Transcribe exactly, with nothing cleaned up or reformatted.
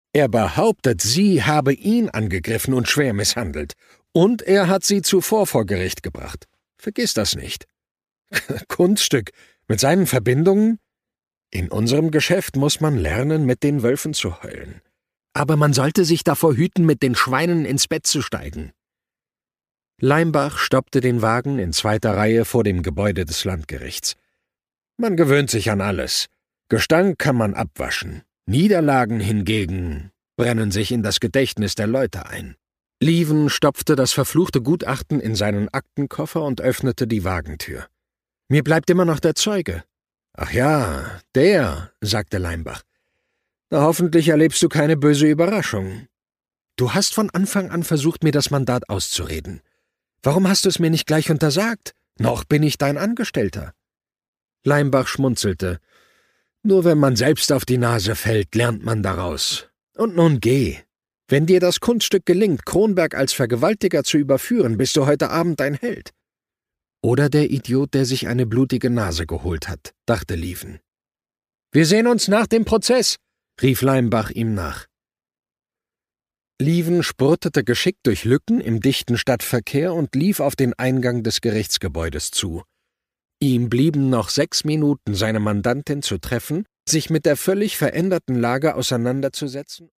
Er behauptet, sie habe ihn angegriffen und schwer misshandelt. Und er hat sie zuvor vor Gericht gebracht. Vergiss das nicht. Kunststück. Mit seinen Verbindungen? In unserem Geschäft muss man lernen, mit den Wölfen zu heulen. Aber man sollte sich davor hüten, mit den Schweinen ins Bett zu steigen. Leimbach stoppte den Wagen in zweiter Reihe vor dem Gebäude des Landgerichts. Man gewöhnt sich an alles. Gestank kann man abwaschen. Niederlagen hingegen brennen sich in das Gedächtnis der Leute ein. Lieven stopfte das verfluchte Gutachten in seinen Aktenkoffer und öffnete die Wagentür. »Mir bleibt immer noch der Zeuge.« »Ach ja, der«, sagte Leimbach. »Na, hoffentlich erlebst du keine böse Überraschung. Du hast von Anfang an versucht, mir das Mandat auszureden. Warum hast du es mir nicht gleich untersagt? Noch bin ich dein Angestellter.« Leimbach schmunzelte. »Nur wenn man selbst auf die Nase fällt, lernt man daraus. Und nun geh. Wenn dir das Kunststück gelingt, Kronberg als Vergewaltiger zu überführen, bist du heute Abend ein Held.« »Oder der Idiot, der sich eine blutige Nase geholt hat«, dachte Lieven. »Wir sehen uns nach dem Prozess«, rief Leimbach ihm nach. Lieven spurtete geschickt durch Lücken im dichten Stadtverkehr und lief auf den Eingang des Gerichtsgebäudes zu. Ihm blieben noch sechs Minuten, seine Mandantin zu treffen, sich mit der völlig veränderten Lage auseinanderzusetzen